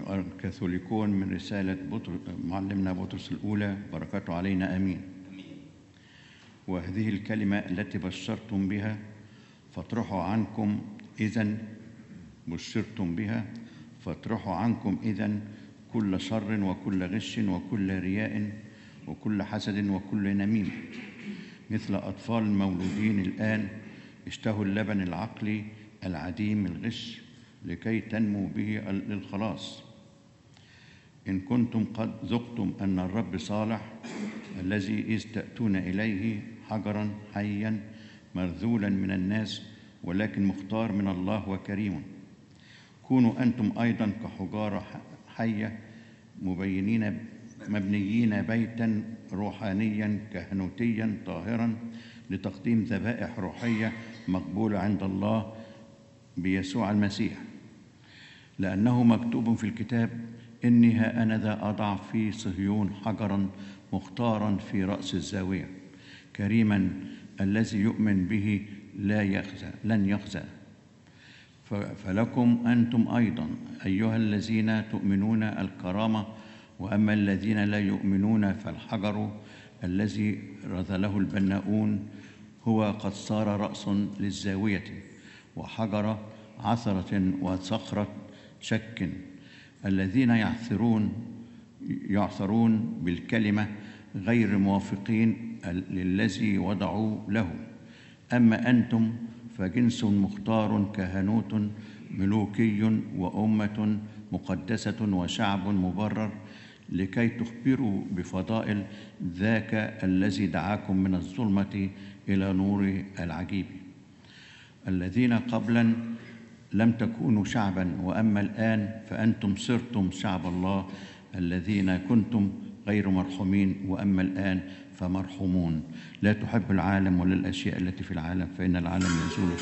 الكاثوليكون من رسالة معلمنا بطرس الأولى، بركاته علينا آمين. وهذه الكلمة التي بشرتم بها فاطرحوا عنكم إذن بشرتم بها فاطرحوا عنكم إذن كل شر وكل غش وكل رياء وكل حسد وكل نميمة، مثل أطفال المولودين الآن اشتهوا اللبن العقلي العديم الغش لكي تنموا به للخلاص، إن كنتم قد ذقتم أن الرب صالح، الذي إذ تأتون إليه حجرا حيا مرذولا من الناس ولكن مختار من الله وكريم. كونوا أنتم أيضا كحجارة حية مبنيين بيتا روحانيا كهنوتيا طاهرا لتقديم ذبائح روحية مقبولة عند الله بيسوع المسيح، لأنه مكتوب في الكتاب: إني ها أنا ذا أضع في صهيون حجرا مختارا في رأس الزاوية، كريما الذي يؤمن به لن يخزى. فلكم أنتم أيضا أيها الذين تؤمنون الكرامة، وأما الذين لا يؤمنون فالحجر الذي رذله البناؤون هو قد صار رأس للزاوية وحجر عثرة وصخرة شك، الذين يعثرون بالكلمة غير موافقين للذي وضعوا له. أما أنتم فجنس مختار كهنوت ملوكي وأمة مقدسة وشعب مبرر، لكي تخبروا بفضائل ذاك الذي دعاكم من الظلمة إلى نور العجيب، الذين قبلا لم تكونوا شعبا، وأما الآن فأنتم صرتم شعب الله، الذين كنتم غير مرحومين وأما الآن فمرحومون. لا تحب العالم ولا الأشياء التي في العالم، فإن العالم يزول